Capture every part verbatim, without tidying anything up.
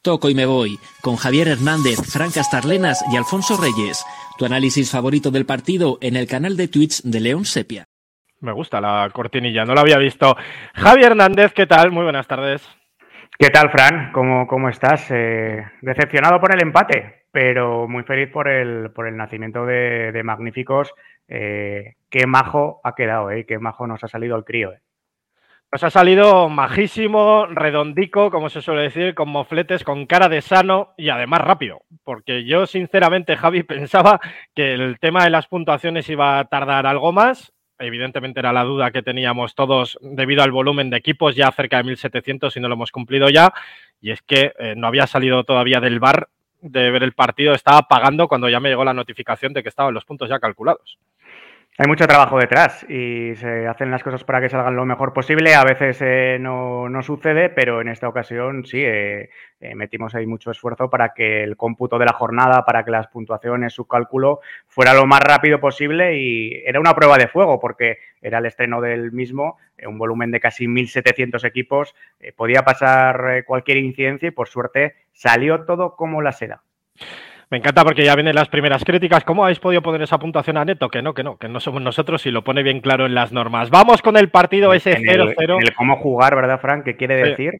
Toco y me voy, con Javier Hernández, Fran Castarlenas y Alfonso Reyes. Tu análisis favorito del partido en el canal de Twitch de León Sepia. Me gusta la cortinilla, no la había visto. Javier Hernández, ¿qué tal? Muy buenas tardes. ¿Qué tal, Fran? ¿Cómo, cómo estás? Eh, decepcionado por el empate, pero muy feliz por el, por el nacimiento de, de Magníficos. Eh, qué majo ha quedado, ¿eh? Qué majo nos ha salido el crío, ¿eh? Nos ha salido majísimo, redondico, como se suele decir, con mofletes, con cara de sano y además rápido. Porque yo, sinceramente, Javi, pensaba que el tema de las puntuaciones iba a tardar algo más. Evidentemente era la duda que teníamos todos debido al volumen de equipos, ya cerca de mil setecientos y no lo hemos cumplido ya. Y es que eh, no había salido todavía del bar de ver el partido, estaba pagando cuando ya me llegó la notificación de que estaban los puntos ya calculados. Hay mucho trabajo detrás y se hacen las cosas para que salgan lo mejor posible. A veces eh, no, no sucede, pero en esta ocasión sí, eh, eh, metimos ahí mucho esfuerzo para que el cómputo de la jornada, para que las puntuaciones, su cálculo, fuera lo más rápido posible y era una prueba de fuego porque era el estreno del mismo, eh, un volumen de casi mil setecientos equipos, eh, podía pasar eh, cualquier incidencia y por suerte salió todo como la seda. Me encanta porque ya vienen las primeras críticas. ¿Cómo habéis podido poner esa puntuación a neto? Que no, que no, que no somos nosotros y lo pone bien claro en las normas. Vamos con el partido ese cero cero. En el cómo jugar, ¿verdad, Fran? ¿Qué quiere decir?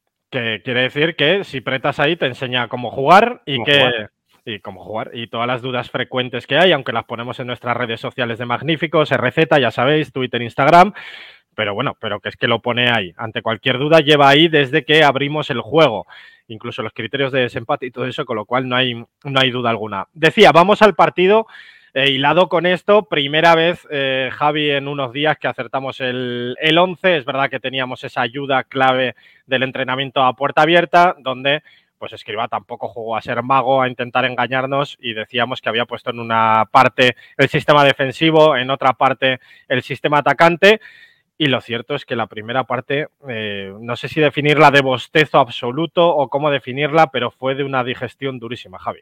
Que quiere decir que si apretas ahí te enseña cómo jugar y ¿Cómo que... jugar? Y cómo jugar. Y todas las dudas frecuentes que hay, aunque las ponemos en nuestras redes sociales de Magníficos, R Z, ya sabéis, Twitter, Instagram. Pero bueno, pero que es que lo pone ahí. Ante cualquier duda lleva ahí desde que abrimos el juego. Incluso los criterios de desempate y todo eso, con lo cual no hay, no hay duda alguna. Decía, vamos al partido, eh, hilado con esto, primera vez, eh, Javi, en unos días que acertamos el, el once, es verdad que teníamos esa ayuda clave del entrenamiento a puerta abierta, donde pues Escribá tampoco jugó a ser mago, a intentar engañarnos y decíamos que había puesto en una parte el sistema defensivo, en otra parte el sistema atacante. Y lo cierto es que la primera parte, eh, no sé si definirla de bostezo absoluto o cómo definirla, pero fue de una digestión durísima, Javi.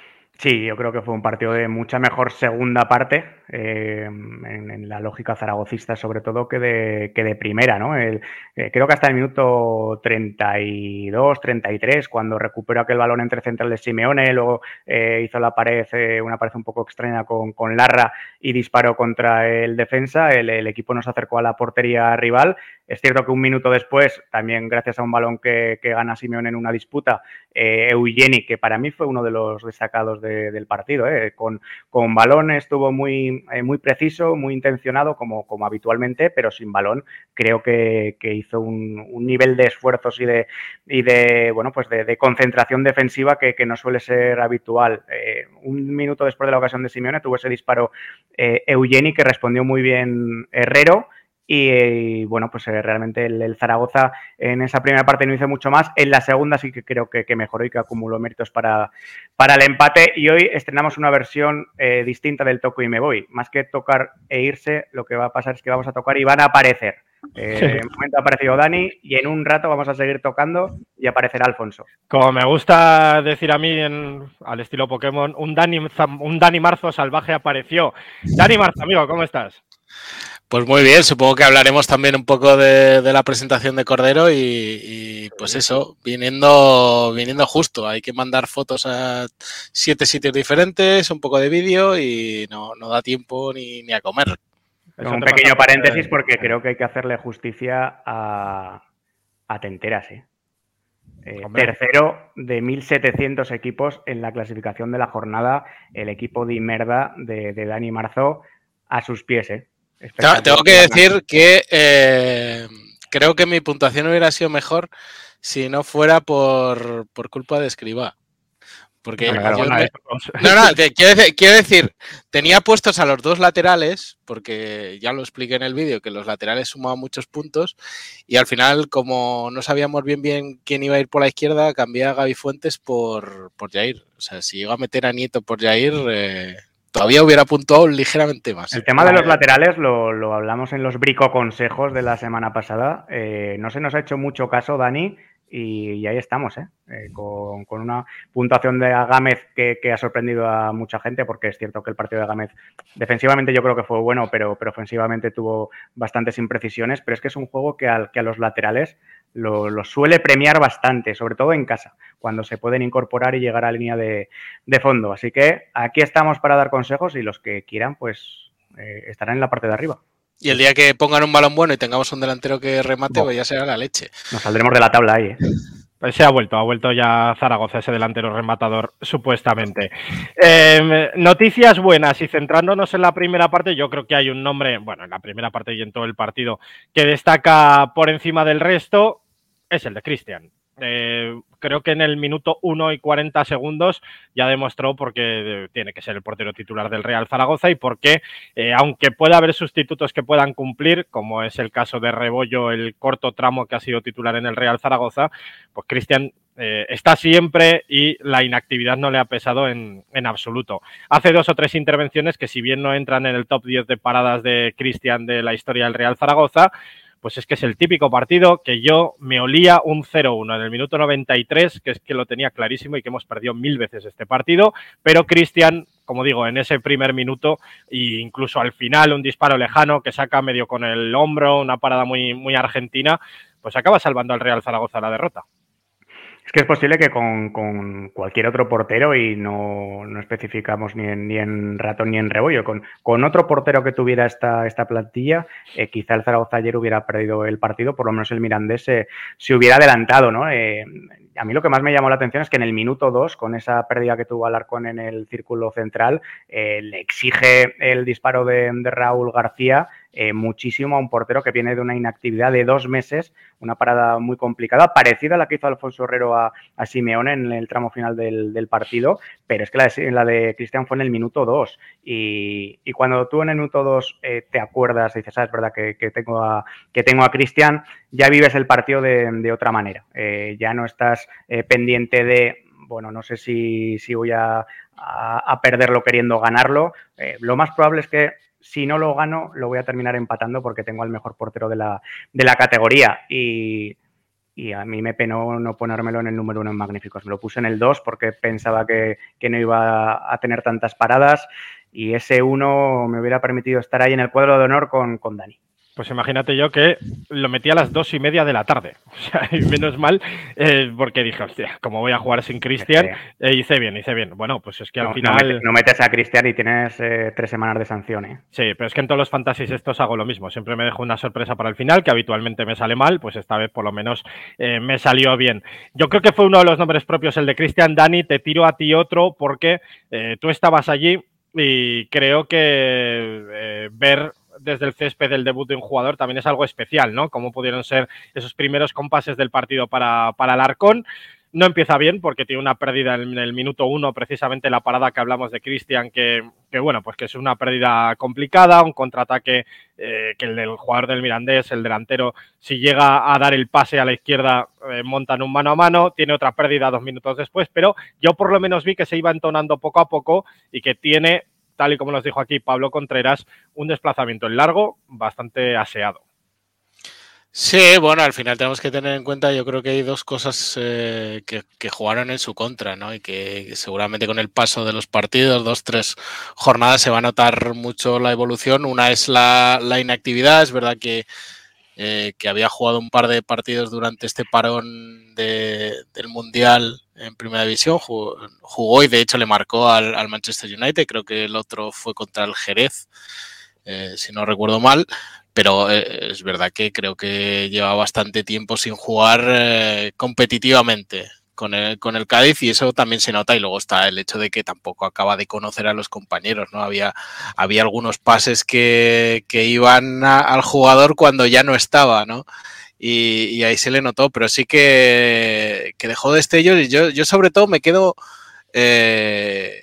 Sí, yo creo que fue un partido de mucha mejor segunda parte, eh, en, en la lógica zaragocista sobre todo, que de, que de primera, ¿no? El, eh, creo que hasta el minuto treinta y dos, treinta y tres, cuando recuperó aquel balón entre centrales de Simeone, luego eh, hizo la pared, eh, una pared un poco extraña con, con Larra y disparó contra el defensa, el, el equipo nos acercó a la portería rival. Es cierto que un minuto después, también gracias a un balón que, que gana Simeone en una disputa, eh, Eugeni, que para mí fue uno de los destacados de, del partido, eh, con, con balón estuvo muy, eh, muy preciso, muy intencionado, como, como habitualmente, pero sin balón creo que, que hizo un, un nivel de esfuerzos y de, y de, bueno, pues de, de concentración defensiva que, que no suele ser habitual. Eh, un minuto después de la ocasión de Simeone tuvo ese disparo eh, Eugeni, que respondió muy bien Herrero. Y, y bueno, pues eh, realmente el, el Zaragoza en esa primera parte no hizo mucho más. En la segunda sí que creo que, que mejoró y que acumuló méritos para, para el empate. Y hoy estrenamos una versión eh, distinta del Toco y me voy. Más que tocar e irse, lo que va a pasar es que vamos a tocar y van a aparecer. Eh, en un momento ha aparecido Dani y en un rato vamos a seguir tocando y aparecerá Alfonso. Como me gusta decir a mí, en, al estilo Pokémon, un Dani, un Dani Marzo salvaje apareció. Dani Marzo, amigo, ¿cómo estás? Pues muy bien, supongo que hablaremos también un poco de, de la presentación de Cordero y, y pues eso, viniendo, viniendo justo. Hay que mandar fotos a siete sitios diferentes, un poco de vídeo y no, no da tiempo ni, ni a comer. Un pequeño paréntesis porque creo que hay que hacerle justicia a, a Tenteras, ¿eh? Eh, tercero de mil setecientos equipos en la clasificación de la jornada, el equipo de Imerda de, de Dani Marzo a sus pies, ¿eh? Tengo que decir que eh, creo que mi puntuación hubiera sido mejor si no fuera por, por culpa de Escribá. Porque no, claro, me... no, no, te, quiero, decir, quiero decir, tenía puestos a los dos laterales, porque ya lo expliqué en el vídeo, que los laterales sumaban muchos puntos, y al final, como no sabíamos bien bien quién iba a ir por la izquierda, cambié a Gaby Fuentes por, por Jair. O sea, si llego a meter a Nieto por Jair... Eh... todavía hubiera puntuado ligeramente más. El tema de los laterales lo, lo hablamos en los bricoconsejos de la semana pasada. Eh, no se nos ha hecho mucho caso, Dani, y, y ahí estamos, ¿eh? Eh, con, con una puntuación de Gámez que, que ha sorprendido a mucha gente, porque es cierto que el partido de Gámez defensivamente yo creo que fue bueno, pero, pero ofensivamente tuvo bastantes imprecisiones, pero es que es un juego que, al, que a los laterales lo, lo suele premiar bastante, sobre todo en casa, cuando se pueden incorporar y llegar a la línea de, de fondo. Así que aquí estamos para dar consejos y los que quieran, pues eh, estarán en la parte de arriba. Y el día que pongan un balón bueno y tengamos un delantero que remate, oh, pues ya será la leche. Nos saldremos de la tabla ahí, ¿eh? Pues se ha vuelto, ha vuelto ya Zaragoza, ese delantero rematador, supuestamente. Eh, noticias buenas y centrándonos en la primera parte, yo creo que hay un nombre, bueno, en la primera parte y en todo el partido, que destaca por encima del resto, es el de Cristian. Eh, creo que en el minuto uno y cuarenta segundos ya demostró por qué tiene que ser el portero titular del Real Zaragoza y por qué, eh, aunque pueda haber sustitutos que puedan cumplir, como es el caso de Rebollo, el corto tramo que ha sido titular en el Real Zaragoza, pues Cristian eh, está siempre y la inactividad no le ha pesado en, en absoluto. Hace dos o tres intervenciones que, si bien no entran en el top diez de paradas de Cristian de la historia del Real Zaragoza, pues es que es el típico partido que yo me olía un cero uno en el minuto noventa y tres, que es que lo tenía clarísimo y que hemos perdido mil veces este partido, pero Cristian, como digo, en ese primer minuto e incluso al final un disparo lejano que saca medio con el hombro, una parada muy, muy argentina, pues acaba salvando al Real Zaragoza la derrota. Es que es posible que con, con cualquier otro portero, y no, no especificamos ni en, ni en Ratón ni en Rebollo, con, con otro portero que tuviera esta, esta plantilla, eh, quizá el Zaragoza ayer hubiera perdido el partido, por lo menos el Mirandés se, se hubiera adelantado, ¿no? Eh, a mí lo que más me llamó la atención es que en el minuto dos, con esa pérdida que tuvo Alarcón en el círculo central, eh, le exige el disparo de, de Raúl García eh, muchísimo a un portero que viene de una inactividad de dos meses, una parada muy complicada, parecida a la que hizo Alfonso Herrero a, a Simeone en el tramo final del, del partido, pero es que la de, la de Cristian fue en el minuto dos y, y cuando tú en el minuto dos eh, te acuerdas y dices, ah, es verdad que, que tengo a, que tengo a Cristian, ya vives el partido de, de otra manera, eh, ya no estás eh, pendiente de, bueno, no sé si, si voy a, a, a perderlo queriendo ganarlo, eh, lo más probable es que si no lo gano, lo voy a terminar empatando porque tengo al mejor portero de la, de la categoría y, y a mí me penó no ponérmelo en el número uno en Magníficos. Me lo puse en el dos porque pensaba que, que no iba a tener tantas paradas y ese uno me hubiera permitido estar ahí en el cuadro de honor con, con Dani. Pues imagínate yo que lo metí a las dos y media de la tarde. O sea, y menos mal, eh, porque dije, hostia, como voy a jugar sin Cristian, eh, hice bien, hice bien. Bueno, pues es que al no, final... No metes, no metes a Cristian y tienes eh, tres semanas de sanción, ¿eh? Sí, pero es que en todos los fantasies estos hago lo mismo. Siempre me dejo una sorpresa para el final, que habitualmente me sale mal, pues esta vez por lo menos eh, me salió bien. Yo creo que fue uno de los nombres propios el de Cristian. Dani, te tiro a ti otro porque eh, tú estabas allí y creo que eh, ver desde el césped del debut de un jugador también es algo especial, ¿no? Cómo pudieron ser esos primeros compases del partido para, para Alarcón. No empieza bien porque tiene una pérdida en el minuto uno, precisamente la parada que hablamos de Cristian, que, que bueno, pues que es una pérdida complicada, un contraataque eh, que el del jugador del Mirandés, el delantero, si llega a dar el pase a la izquierda, eh, montan un mano a mano, tiene otra pérdida dos minutos después, pero yo por lo menos vi que se iba entonando poco a poco y que tiene, tal y como nos dijo aquí Pablo Contreras, un desplazamiento en largo bastante aseado. Sí, bueno, al final tenemos que tener en cuenta, yo creo que hay dos cosas eh, que, que jugaron en su contra, ¿no? Y que, que seguramente con el paso de los partidos, dos, tres jornadas, se va a notar mucho la evolución. Una es la, la inactividad, es verdad que, eh, que había jugado un par de partidos durante este parón de, del Mundial en Primera División, jugó, jugó y de hecho le marcó al, al Manchester United, creo que el otro fue contra el Jerez, eh, si no recuerdo mal. Pero eh, es verdad que creo que lleva bastante tiempo sin jugar eh, competitivamente con el, con el Cádiz y eso también se nota. Y luego está el hecho de que tampoco acaba de conocer a los compañeros, ¿no? Había, había algunos pases que, que iban a, al jugador cuando ya no estaba, ¿no? Y, y ahí se le notó, pero sí que, que dejó destellos y yo, yo sobre todo me quedo... Eh,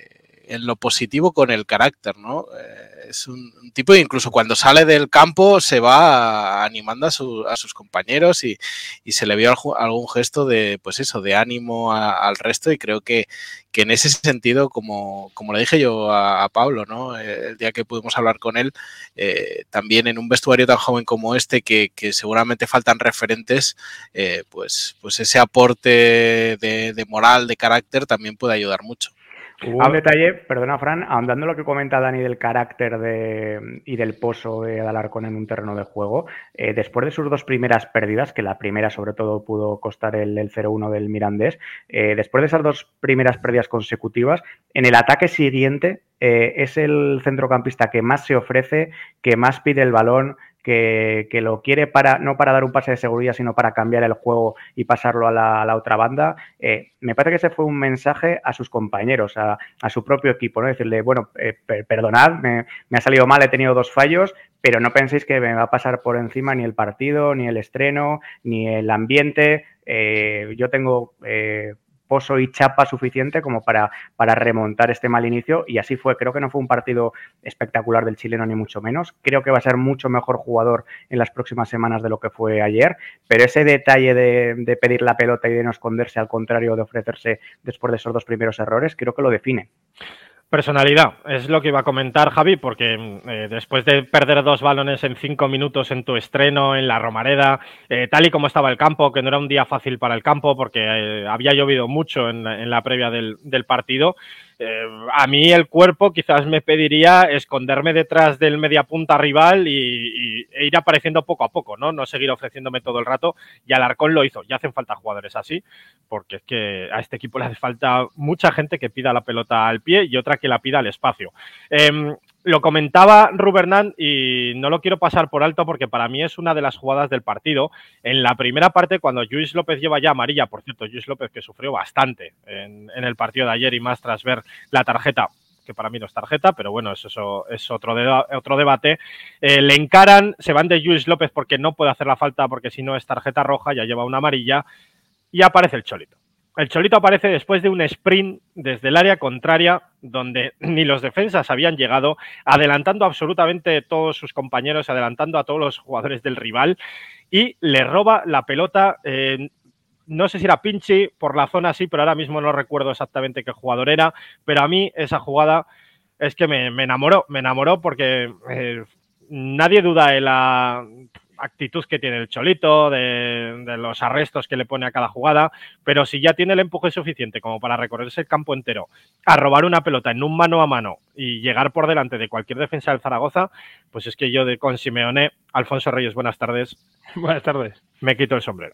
en lo positivo con el carácter, ¿no? Eh, es un, un tipo, incluso cuando sale del campo se va animando a, su, a sus compañeros y, y se le vio algún gesto de, pues eso, de ánimo a, al resto, y creo que, que en ese sentido, como, como le dije yo a, a Pablo, ¿no? El día que pudimos hablar con él, eh, también en un vestuario tan joven como este, que, que seguramente faltan referentes, eh, pues, pues ese aporte de, de moral, de carácter, también puede ayudar mucho. Hubo un detalle, perdona Fran, ahondando lo que comenta Dani del carácter de, y del pozo de Alarcón en un terreno de juego, eh, después de sus dos primeras pérdidas, que la primera sobre todo pudo costar el, el cero uno del Mirandés, eh, después de esas dos primeras pérdidas consecutivas, en el ataque siguiente eh, es el centrocampista que más se ofrece, que más pide el balón, Que, que lo quiere para no para dar un pase de seguridad, sino para cambiar el juego y pasarlo a la, a la otra banda. Eh, me parece que ese fue un mensaje a sus compañeros, a, a su propio equipo, ¿no? Decirle, bueno, eh, per perdonad, me, me ha salido mal, he tenido dos fallos, pero no penséis que me va a pasar por encima ni el partido, ni el estreno, ni el ambiente. Eh, yo tengo... Eh, pozo y chapa suficiente como para, para remontar este mal inicio, y así fue. Creo que no fue un partido espectacular del chileno ni mucho menos, creo que va a ser mucho mejor jugador en las próximas semanas de lo que fue ayer, pero ese detalle de, de pedir la pelota y de no esconderse, al contrario de ofrecerse después de esos dos primeros errores, creo que lo define. Personalidad, es lo que iba a comentar Javi, porque eh, después de perder dos balones en cinco minutos en tu estreno en la Romareda, eh, tal y como estaba el campo, que no era un día fácil para el campo porque eh, había llovido mucho en, en la previa del, del partido, eh, a mí el cuerpo quizás me pediría esconderme detrás del mediapunta rival y, y e ir apareciendo poco a poco, ¿no? No seguir ofreciéndome todo el rato, y Alarcón lo hizo. Ya hacen falta jugadores así, porque es que a este equipo le hace falta mucha gente que pida la pelota al pie y otra que la pida al espacio. Eh, lo comentaba Rubernán y no lo quiero pasar por alto porque para mí es una de las jugadas del partido. En la primera parte, cuando Lluís López lleva ya amarilla, por cierto, Lluís López que sufrió bastante en, en el partido de ayer y más tras ver la tarjeta, que para mí no es tarjeta, pero bueno, eso, eso es otro, de, otro debate. Eh, le encaran, se van de Lluís López porque no puede hacer la falta, porque si no es tarjeta roja, ya lleva una amarilla, y aparece el Cholito. El Cholito aparece después de un sprint desde el área contraria, donde ni los defensas habían llegado, adelantando absolutamente todos sus compañeros, adelantando a todos los jugadores del rival, y le roba la pelota. Eh, no sé si era Pinchi, por la zona sí, pero ahora mismo no recuerdo exactamente qué jugador era, pero a mí esa jugada es que me, me enamoró, me enamoró porque eh, nadie duda de la actitud que tiene el Cholito, de, de los arrestos que le pone a cada jugada, pero si ya tiene el empuje suficiente como para recorrerse el campo entero, a robar una pelota en un mano a mano y llegar por delante de cualquier defensa del Zaragoza, pues es que yo de, con Simeone, Alfonso Reyes, buenas tardes. Buenas tardes. Me quito el sombrero.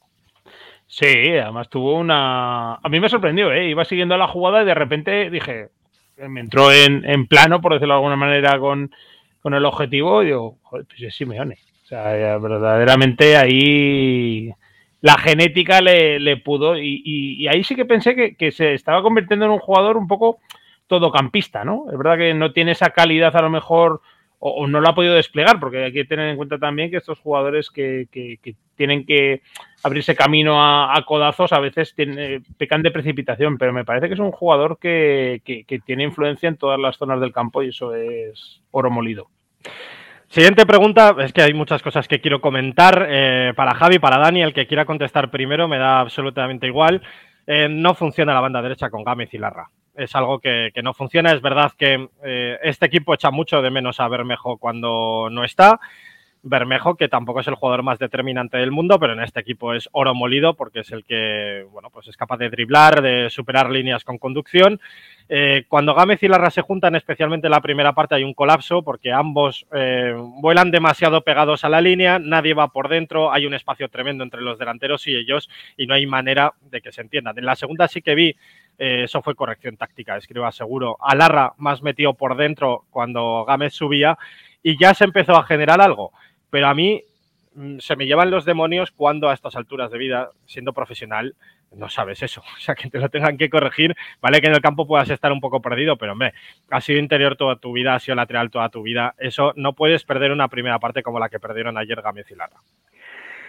Sí, además tuvo una... A mí me sorprendió, ¿eh? Iba siguiendo la jugada y de repente dije, me entró en, en plano, por decirlo de alguna manera, con, con el objetivo, y digo, joder, pues es Simeone. O sea, verdaderamente ahí la genética le, le pudo, y, y, y ahí sí que pensé que, que se estaba convirtiendo en un jugador un poco todocampista, ¿no? Es verdad que no tiene esa calidad a lo mejor, o, o no la ha podido desplegar, porque hay que tener en cuenta también que estos jugadores que, que, que tienen que abrirse camino a, a codazos a veces tiene, pecan de precipitación, pero me parece que es un jugador que, que, que tiene influencia en todas las zonas del campo, y eso es oro molido. Siguiente pregunta, es que hay muchas cosas que quiero comentar eh, para Javi, para Dani, el que quiera contestar primero me da absolutamente igual. Eh, no funciona la banda derecha con Gámez y Larra, es algo que, que no funciona. Es verdad que eh, este equipo echa mucho de menos a Bermejo cuando no está. Bermejo, que tampoco es el jugador más determinante del mundo, pero en este equipo es oro molido porque es el que, bueno, pues es capaz de driblar, de superar líneas con conducción. Eh, cuando Gámez y Larra se juntan, especialmente en la primera parte, hay un colapso porque ambos eh, vuelan demasiado pegados a la línea, nadie va por dentro, hay un espacio tremendo entre los delanteros y ellos y no hay manera de que se entiendan. En la segunda sí que vi, eh, eso fue corrección táctica, escriba seguro, a Larra más metido por dentro cuando Gámez subía y ya se empezó a generar algo, pero a mí mmm, se me llevan los demonios cuando a estas alturas de vida, siendo profesional, no sabes eso, o sea, que te lo tengan que corregir, vale que en el campo puedas estar un poco perdido, pero hombre, has sido interior toda tu vida, has sido lateral toda tu vida, eso no puedes perder una primera parte como la que perdieron ayer Gámez y Larra.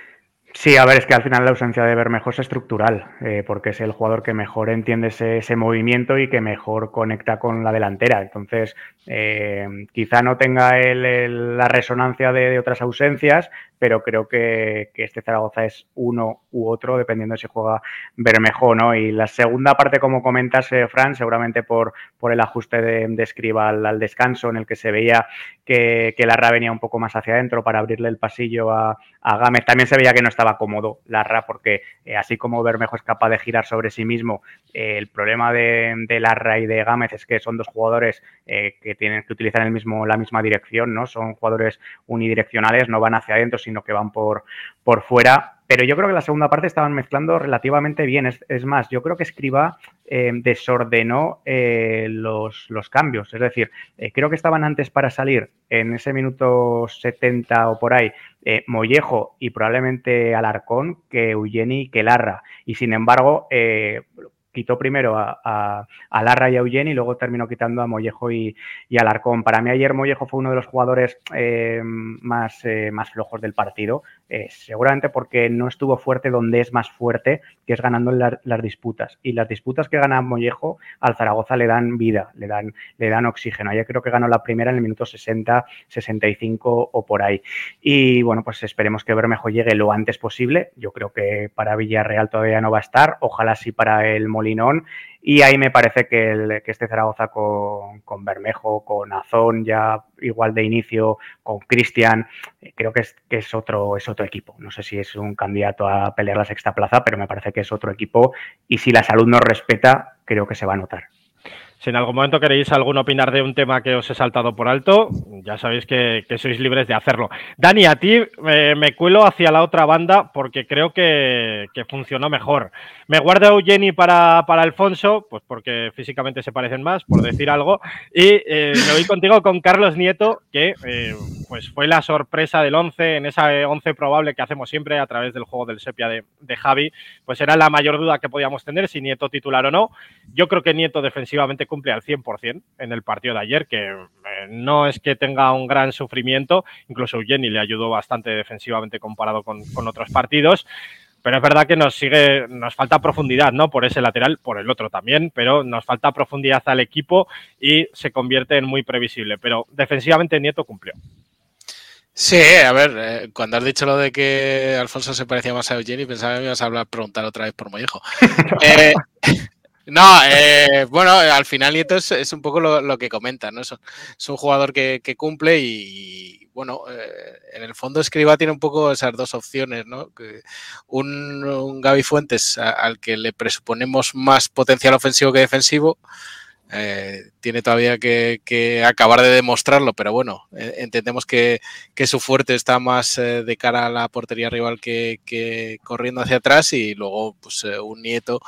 Sí, a ver, es que al final la ausencia de Bermejo es estructural, eh, porque es el jugador que mejor entiende ese, ese movimiento y que mejor conecta con la delantera. Entonces, eh, quizá no tenga el, el, la resonancia de, de otras ausencias, pero creo que, que este Zaragoza es uno u otro, dependiendo de si juega Bermejo o no. Y la segunda parte, como comentas, eh, Fran, seguramente por, por el ajuste de, de Escribá al, al descanso, en el que se veía que, que Larra venía un poco más hacia adentro para abrirle el pasillo a, a Gámez. También se veía que no estaba cómodo Larra, porque eh, así como Bermejo es capaz de girar sobre sí mismo, eh, el problema de, de Larra y de Gámez es que son dos jugadores eh, que tienen que utilizar el mismo, la misma dirección, ¿no? Son jugadores unidireccionales, no van hacia adentro, sino que van por, por fuera. Pero yo creo que la segunda parte estaban mezclando relativamente bien. Es, es más, yo creo que Escribá eh, desordenó eh, los, los cambios. Es decir, eh, creo que estaban antes para salir en ese minuto setenta o por ahí eh, Mollejo y probablemente Alarcón que Eugeni y que Larra. Y sin embargo, eh, quitó primero a, a, a Larra y a Eugeni y luego terminó quitando a Mollejo y, y Alarcón. Para mí ayer Mollejo fue uno de los jugadores eh, más, eh, más flojos del partido, eh, seguramente porque no estuvo fuerte donde es más fuerte, que es ganando la, las disputas. Y las disputas que gana Mollejo al Zaragoza le dan vida, le dan, le dan oxígeno. Ayer creo que ganó la primera en el minuto sesenta, sesenta y cinco o por ahí. Y bueno, pues esperemos que Bermejo llegue lo antes posible. Yo creo que para Villarreal todavía no va a estar, ojalá sí para el Molinón. Y ahí me parece que, el, que este Zaragoza con, con Bermejo, con Azón ya igual de inicio, con Cristian, eh, creo que, es, que es, otro, es otro equipo. No sé si es un candidato a pelear la sexta plaza, pero me parece que es otro equipo y si la salud nos respeta, creo que se va a notar. Si en algún momento queréis algún opinar de un tema que os he saltado por alto, ya sabéis que, que sois libres de hacerlo. Dani, a ti eh, me cuelo hacia la otra banda porque creo que, que funcionó mejor. Me guardo a Eugeni para, para Alfonso, pues porque físicamente se parecen más, por decir algo, y eh, me voy contigo con Carlos Nieto, que eh, pues fue la sorpresa del once, en esa once probable que hacemos siempre a través del juego del Sepia de, de Javi, pues era la mayor duda que podíamos tener, si Nieto titular o no. Yo creo que Nieto defensivamente cumple al cien por cien en el partido de ayer, que eh, no es que tenga un gran sufrimiento, incluso Eugeni le ayudó bastante defensivamente comparado con, con otros partidos, pero es verdad que nos sigue, nos falta profundidad, ¿no? Por ese lateral, por el otro también, pero nos falta profundidad al equipo y se convierte en muy previsible, pero defensivamente Nieto cumplió. Sí, a ver, eh, cuando has dicho lo de que Alfonso se parecía más a Eugeni, pensaba que me ibas a hablar, preguntar otra vez por Mollejo. eh, No, eh, bueno, al final Nieto es, es un poco lo, lo que comenta, ¿no? Es, es un jugador que, que cumple y, y bueno, eh, en el fondo Escribá tiene un poco esas dos opciones, ¿no? Que un, un Gaby Fuentes a, al que le presuponemos más potencial ofensivo que defensivo, eh, tiene todavía que, que acabar de demostrarlo, pero bueno, eh, entendemos que, que su fuerte está más eh, de cara a la portería rival que, que corriendo hacia atrás y luego pues eh, un Nieto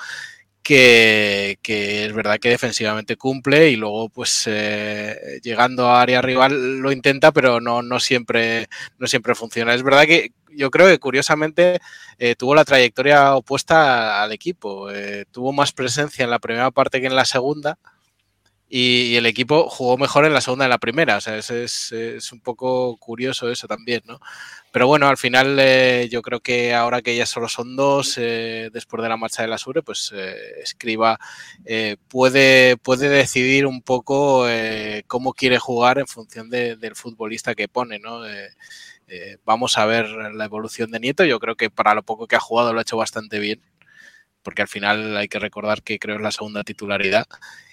Que, que es verdad que defensivamente cumple y luego pues eh, llegando a área rival lo intenta, pero no, no, siempre, no siempre funciona. Es verdad que yo creo que curiosamente eh, tuvo la trayectoria opuesta al equipo. Eh, tuvo más presencia en la primera parte que en la segunda y, y el equipo jugó mejor en la segunda que en la primera. O sea, es, es, es un poco curioso eso también, ¿no? Pero bueno, al final eh, yo creo que ahora que ya solo son dos, eh, después de la marcha de la Sure, pues eh, Escribá eh, puede, puede decidir un poco eh, cómo quiere jugar en función de, del futbolista que pone, ¿no? Eh, eh, vamos a ver la evolución de Nieto. Yo creo que para lo poco que ha jugado lo ha hecho bastante bien, porque al final hay que recordar que creo es la segunda titularidad.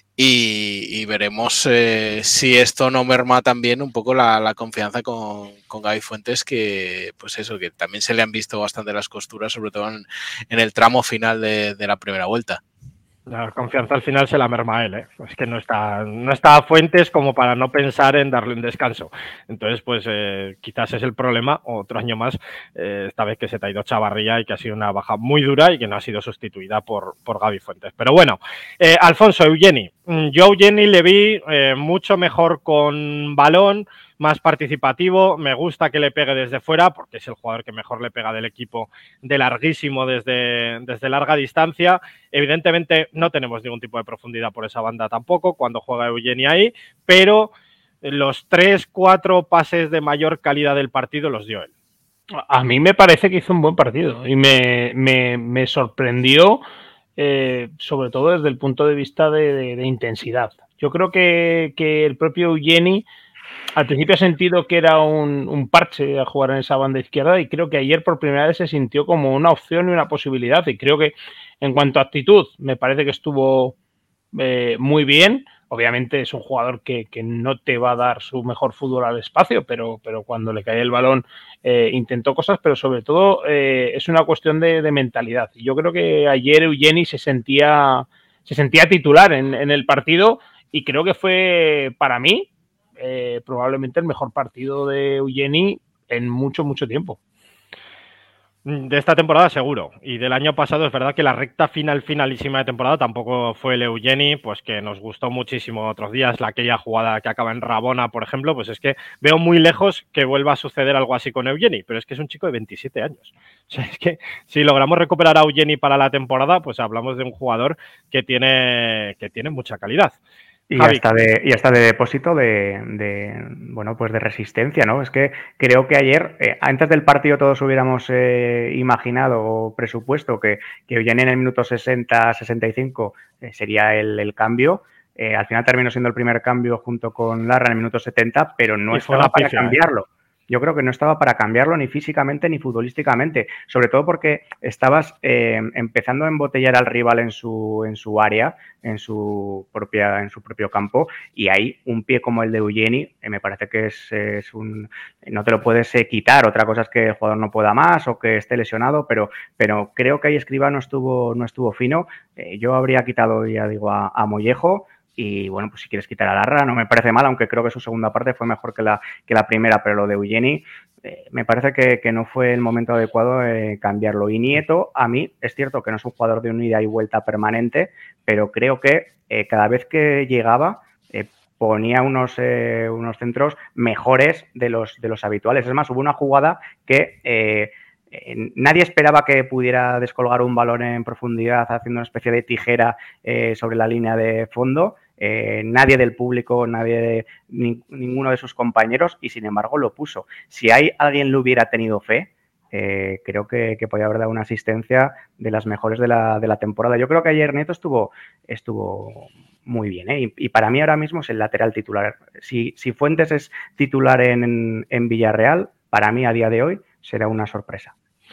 Y, y veremos eh, si esto no merma también un poco la, la confianza con, con Gaby Fuentes, que pues eso, que también se le han visto bastante las costuras, sobre todo en, en el tramo final de, de la primera vuelta. La confianza al final se la merma a él, ¿eh? Es que no está, no está a Fuentes como para no pensar en darle un descanso. Entonces, pues eh, quizás es el problema, otro año más, eh, esta vez que se te ha ido Chavarría y que ha sido una baja muy dura y que no ha sido sustituida por, por Gaby Fuentes. Pero bueno, eh, Alfonso, Eugeni. Yo a Eugeni le vi eh, mucho mejor con balón, más participativo, me gusta que le pegue desde fuera porque es el jugador que mejor le pega del equipo de larguísimo desde, desde larga distancia. Evidentemente no tenemos ningún tipo de profundidad por esa banda tampoco cuando juega Eugeni ahí, pero los tres, cuatro pases de mayor calidad del partido los dio él. A mí me parece que hizo un buen partido y me, me, me sorprendió, eh, sobre todo desde el punto de vista de, de, de intensidad. Yo creo que, que el propio Eugeni al principio ha sentido que era un, un parche a jugar en esa banda izquierda y creo que ayer por primera vez se sintió como una opción y una posibilidad. Y creo que en cuanto a actitud, me parece que estuvo eh, muy bien. Obviamente es un jugador que, que no te va a dar su mejor fútbol al espacio, pero, pero cuando le cae el balón eh, intentó cosas, pero sobre todo eh, es una cuestión de, de mentalidad. Y yo creo que ayer Eugeni se sentía, se sentía titular en, en el partido y creo que fue para mí eh, probablemente el mejor partido de Eugeni en mucho, mucho tiempo. De esta temporada seguro, y del año pasado es verdad que la recta final finalísima de temporada tampoco fue el Eugeni, pues que nos gustó muchísimo otros días, la aquella jugada que acaba en Rabona, por ejemplo, pues es que veo muy lejos que vuelva a suceder algo así con Eugeni, pero es que es un chico de veintisiete años. O sea, es que si logramos recuperar a Eugeni para la temporada, pues hablamos de un jugador que tiene, que tiene mucha calidad. Y hasta de, y hasta de depósito de, de, bueno, pues de resistencia, ¿no? Es que creo que ayer, eh, antes del partido todos hubiéramos eh, imaginado o presupuesto que, que Eugeni en el minuto sesenta, sesenta y cinco eh, sería el, el cambio. Eh, al final terminó siendo el primer cambio junto con Larra en el minuto setenta, pero no estaba para cambiarlo. Yo creo que no estaba para cambiarlo ni físicamente ni futbolísticamente, sobre todo porque estabas eh, empezando a embotellar al rival en su, en su área, en su propia, en su propio campo, y ahí un pie como el de Eugeni eh, me parece que es, es un, no te lo puedes eh, quitar. Otra cosa es que el jugador no pueda más o que esté lesionado, pero, pero creo que ahí Escribá no estuvo, no estuvo fino. Eh, yo habría quitado, ya digo, a, a Mollejo. Y bueno, pues si quieres quitar a Larra, no me parece mal, aunque creo que su segunda parte fue mejor que la, que la primera, pero lo de Eugeni eh, me parece que, que no fue el momento adecuado eh, cambiarlo. Y Nieto, a mí, es cierto que no es un jugador de un ida y vuelta permanente, pero creo que eh, cada vez que llegaba eh, ponía unos, eh, unos centros mejores de los, de los habituales. Es más, hubo una jugada que... Eh, Eh, nadie esperaba que pudiera descolgar un balón en profundidad haciendo una especie de tijera eh, sobre la línea de fondo. Eh, nadie del público, nadie de, ni, ninguno de sus compañeros, y sin embargo lo puso. Si hay alguien le hubiera tenido fe, eh, creo que, que podía haber dado una asistencia de las mejores de la, de la temporada. Yo creo que ayer Nieto estuvo, estuvo muy bien, ¿eh? y, y para mí ahora mismo es el lateral titular. Si, si Fuentes es titular en, en Villarreal, para mí a día de hoy será una sorpresa.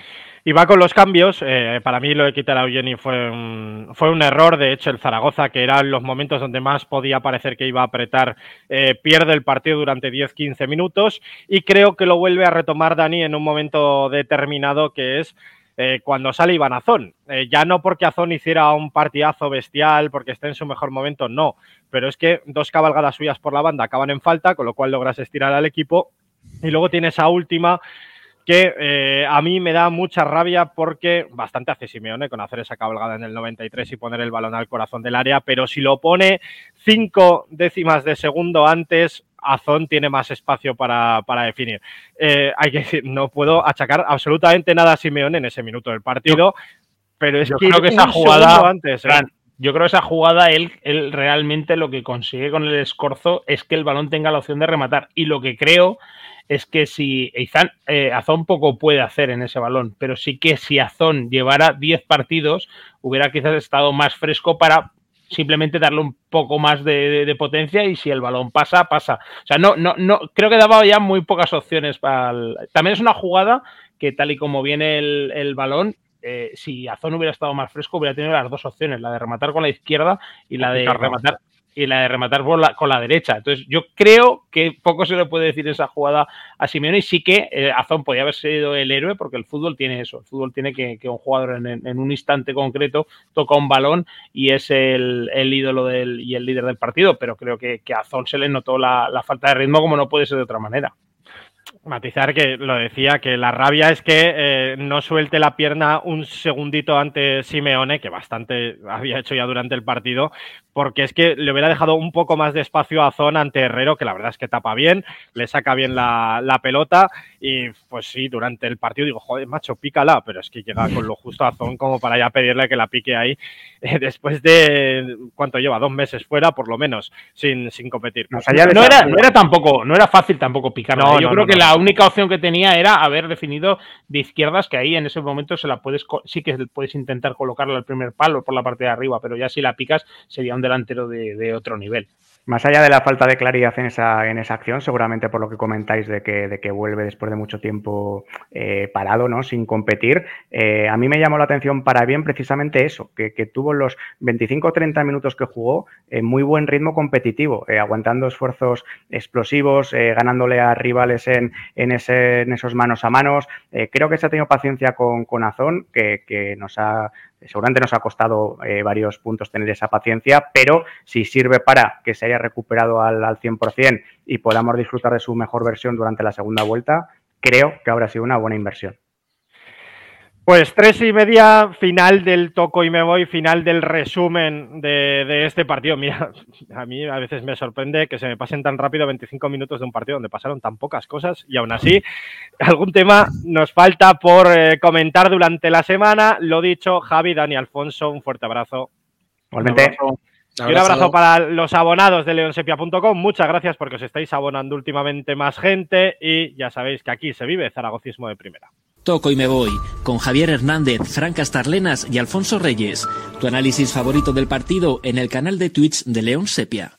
Y va con los cambios. Eh, para mí lo de quitar a Eugeni fue un, fue un error. De hecho, el Zaragoza, que eran los momentos donde más podía parecer que iba a apretar, eh, pierde el partido durante diez a quince minutos. Y creo que lo vuelve a retomar Dani en un momento determinado, que es eh, cuando sale Iván Azón. Eh, ya no porque Azón hiciera un partidazo bestial, porque esté en su mejor momento, no. Pero es que dos cabalgadas suyas por la banda acaban en falta, con lo cual logras estirar al equipo. Y luego tiene esa última que eh, a mí me da mucha rabia porque bastante hace Simeone con hacer esa cabalgada en el noventa y tres y poner el balón al corazón del área, pero si lo pone cinco décimas de segundo antes, Azón tiene más espacio para, para definir. Eh, hay que decir, no puedo achacar absolutamente nada a Simeone en ese minuto del partido, yo, pero es yo que creo que esa jugada antes, ¿eh? Fran, yo creo que esa jugada él, él realmente lo que consigue con el escorzo es que el balón tenga la opción de rematar, y lo que creo es que si Izan, eh, Azón poco puede hacer en ese balón, pero sí que si Azón llevara diez partidos, hubiera quizás estado más fresco para simplemente darle un poco más de, de, de potencia, y si el balón pasa, pasa. O sea, no, no, no, creo que daba ya muy pocas opciones para el... También es una jugada que, tal y como viene el, el balón, eh, si Azón hubiera estado más fresco, hubiera tenido las dos opciones, la de rematar con la izquierda y la de rematar y la de rematar por la, con la derecha. Entonces, yo creo que poco se le puede decir esa jugada a Simeone, y sí que eh, Azón podía haber sido el héroe, porque el fútbol tiene eso. El fútbol tiene que, que un jugador en, en un instante concreto toca un balón y es el, el ídolo del, y el líder del partido, pero creo que, que a Azón se le notó la, la falta de ritmo, como no puede ser de otra manera. Matizar que lo decía, que la rabia es que eh, no suelte la pierna un segundito antes Simeone, que bastante había hecho ya durante el partido, porque es que le hubiera dejado un poco más de espacio a Azón ante Herrero, que la verdad es que tapa bien, le saca bien la, la pelota y pues sí, durante el partido digo, joder, macho, pícala, pero es que llega con lo justo a Azón como para ya pedirle que la pique ahí eh, después de, ¿cuánto lleva? Dos meses fuera, por lo menos, sin, sin competir. No, no, era, no era tampoco, no era fácil tampoco picarla. No, Yo no, creo no, que no. la única opción que tenía era haber definido de izquierdas, que ahí en ese momento se la puedes, sí que puedes intentar colocarla al primer palo por la parte de arriba, pero ya si la picas sería un delantero de, de otro nivel. Más allá de la falta de claridad en esa, en esa acción, seguramente por lo que comentáis de que, de que vuelve después de mucho tiempo eh, parado, ¿no? Sin competir, eh, a mí me llamó la atención para bien precisamente eso, que, que tuvo los veinticinco o treinta minutos que jugó en eh, muy buen ritmo competitivo, eh, aguantando esfuerzos explosivos, eh, ganándole a rivales en, en, ese, en esos manos a manos. Eh, creo que se ha tenido paciencia con, con Azón, que, que nos ha... Seguramente nos ha costado eh, varios puntos tener esa paciencia, pero si sirve para que se haya recuperado al, al cien por ciento y podamos disfrutar de su mejor versión durante la segunda vuelta, creo que habrá sido una buena inversión. Pues tres y media, final del toco y me voy, final del resumen de, de este partido. Mira, a mí a veces me sorprende que se me pasen tan rápido veinticinco minutos de un partido donde pasaron tan pocas cosas y aún así algún tema nos falta por eh, comentar durante la semana. Lo dicho, Javi, Dani, Alfonso, un fuerte abrazo. Igualmente. Un abrazo. Y un abrazo para los abonados de leonsepia punto com. Muchas gracias porque os estáis abonando últimamente más gente y ya sabéis que aquí se vive zaragocismo de primera. Toco y me voy, con Javier Hernández, Fran Castarlenas y Alfonso Reyes. Tu análisis favorito del partido en el canal de Twitch de León Sepia.